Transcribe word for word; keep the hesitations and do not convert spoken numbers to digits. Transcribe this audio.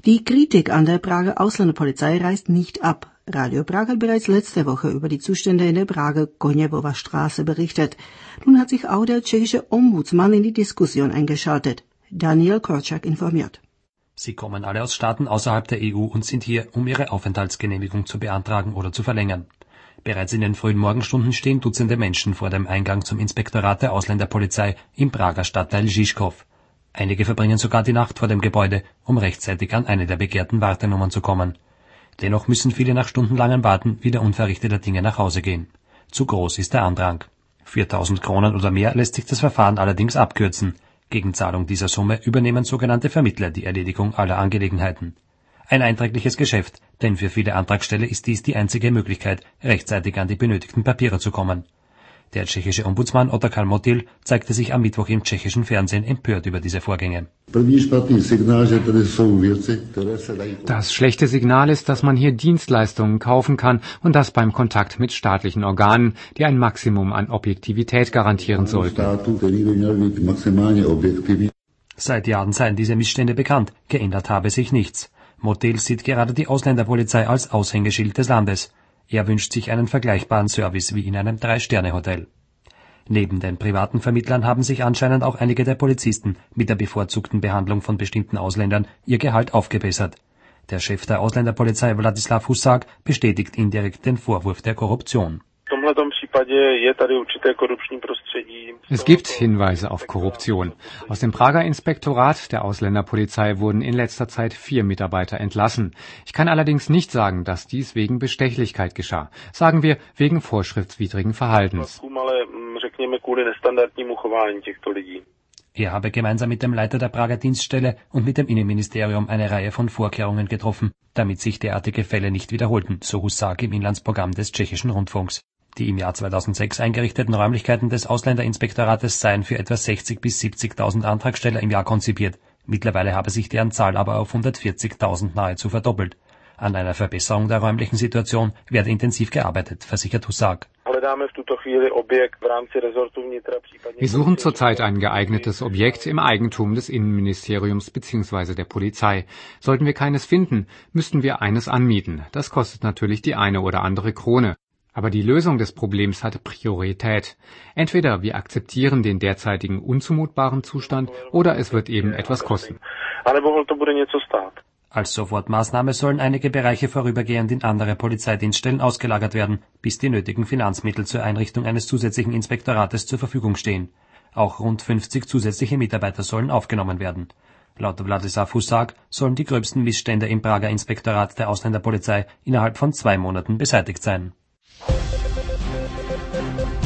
Die Kritik an der Prager Ausländerpolizei reißt nicht ab. Radio Prag hat bereits letzte Woche über die Zustände in der Prager Koněvova Straße berichtet. Nun hat sich auch der tschechische Ombudsmann in die Diskussion eingeschaltet. Daniel Korczak informiert. Sie kommen alle aus Staaten außerhalb der E U und sind hier, um ihre Aufenthaltsgenehmigung zu beantragen oder zu verlängern. Bereits in den frühen Morgenstunden stehen Dutzende Menschen vor dem Eingang zum Inspektorat der Ausländerpolizei im Prager Stadtteil Žižkov. Einige verbringen sogar die Nacht vor dem Gebäude, um rechtzeitig an eine der begehrten Wartenummern zu kommen. Dennoch müssen viele nach stundenlangem Warten wieder unverrichteter Dinge nach Hause gehen. Zu groß ist der Andrang. viertausend Kronen oder mehr lässt sich das Verfahren allerdings abkürzen. Gegen Zahlung dieser Summe übernehmen sogenannte Vermittler die Erledigung aller Angelegenheiten. Ein einträgliches Geschäft, denn für viele Antragsteller ist dies die einzige Möglichkeit, rechtzeitig an die benötigten Papiere zu kommen. Der tschechische Ombudsmann Otakar Motil zeigte sich am Mittwoch im tschechischen Fernsehen empört über diese Vorgänge. Das schlechte Signal ist, dass man hier Dienstleistungen kaufen kann und das beim Kontakt mit staatlichen Organen, die ein Maximum an Objektivität garantieren sollten. Seit Jahren seien diese Missstände bekannt, geändert habe sich nichts. Motil sieht gerade die Ausländerpolizei als Aushängeschild des Landes. Er wünscht sich einen vergleichbaren Service wie in einem Drei-Sterne-Hotel. Neben den privaten Vermittlern haben sich anscheinend auch einige der Polizisten mit der bevorzugten Behandlung von bestimmten Ausländern ihr Gehalt aufgebessert. Der Chef der Ausländerpolizei Vladislav Husák bestätigt indirekt den Vorwurf der Korruption. Es gibt Hinweise auf Korruption. Aus dem Prager Inspektorat der Ausländerpolizei wurden in letzter Zeit vier Mitarbeiter entlassen. Ich kann allerdings nicht sagen, dass dies wegen Bestechlichkeit geschah. Sagen wir wegen vorschriftswidrigen Verhaltens. Er habe gemeinsam mit dem Leiter der Prager Dienststelle und mit dem Innenministerium eine Reihe von Vorkehrungen getroffen, damit sich derartige Fälle nicht wiederholten, so Husák im Inlandsprogramm des tschechischen Rundfunks. Die im Jahr zweitausendsechs eingerichteten Räumlichkeiten des Ausländerinspektorates seien für etwa sechzig bis siebzigtausend Antragsteller im Jahr konzipiert. Mittlerweile habe sich deren Zahl aber auf hundertvierzigtausend nahezu verdoppelt. An einer Verbesserung der räumlichen Situation werde intensiv gearbeitet, versichert Husák. Wir suchen zurzeit ein geeignetes Objekt im Eigentum des Innenministeriums bzw. der Polizei. Sollten wir keines finden, müssten wir eines anmieten. Das kostet natürlich die eine oder andere Krone. Aber die Lösung des Problems hat Priorität. Entweder wir akzeptieren den derzeitigen unzumutbaren Zustand oder es wird eben etwas kosten. Als Sofortmaßnahme sollen einige Bereiche vorübergehend in andere Polizeidienststellen ausgelagert werden, bis die nötigen Finanzmittel zur Einrichtung eines zusätzlichen Inspektorates zur Verfügung stehen. Auch rund fünfzig zusätzliche Mitarbeiter sollen aufgenommen werden. Laut Vladislav Husák sollen die gröbsten Missstände im Prager Inspektorat der Ausländerpolizei innerhalb von zwei Monaten beseitigt sein.